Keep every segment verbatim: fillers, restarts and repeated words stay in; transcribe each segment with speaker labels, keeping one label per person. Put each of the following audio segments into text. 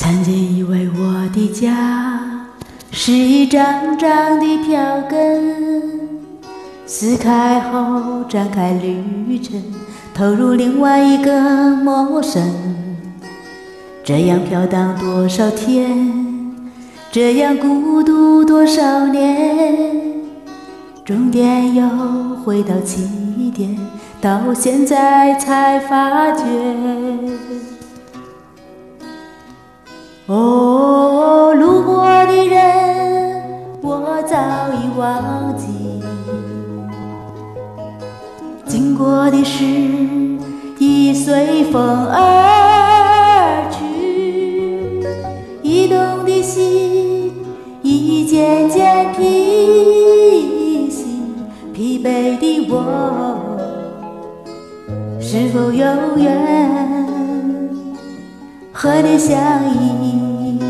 Speaker 1: 曾经以为我的家是一张张的票根，撕开后展开旅程，投入另外一个陌生。这样飘荡多少天，这样孤独多少年，终点又回到起点，到现在才发觉。哦，路过的人我早已忘记，经过的事已随风而去，移动的心已渐渐平息，疲惫的我是否有缘和你相依？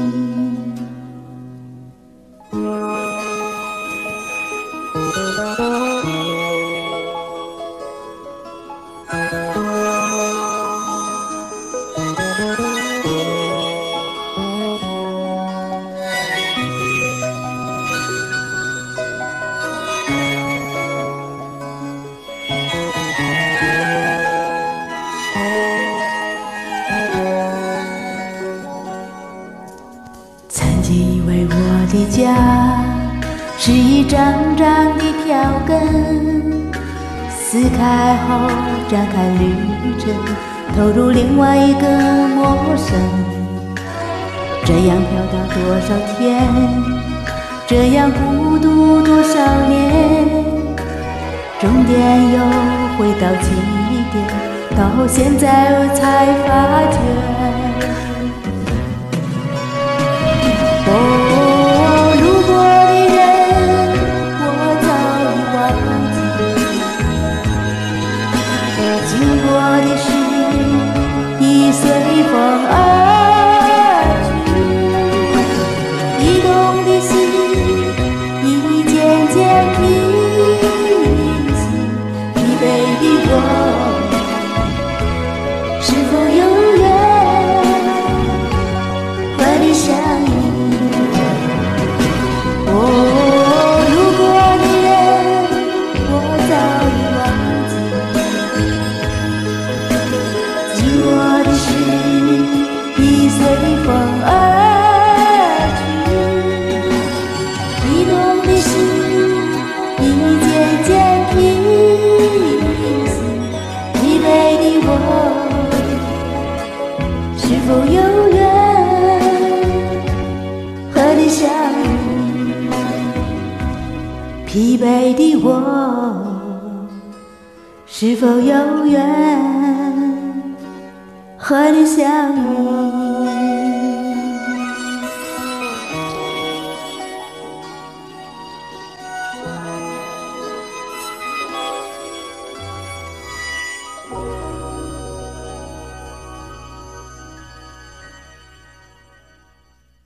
Speaker 1: 曾经以为我的家是一张张的票根，撕开后展开旅程，投入另外一个陌生。这样飘荡多少天，这样孤独多少年，终点又回到起点，到现在我才发觉。哦，路过的人我早已忘记，经过的事已随风而去，移动的心已渐渐平息，疲惫的我是否有缘和你相依？随风而去，移动的心已渐渐平息，疲惫的我是否有缘和你相依？疲惫的我是否有缘和你相依？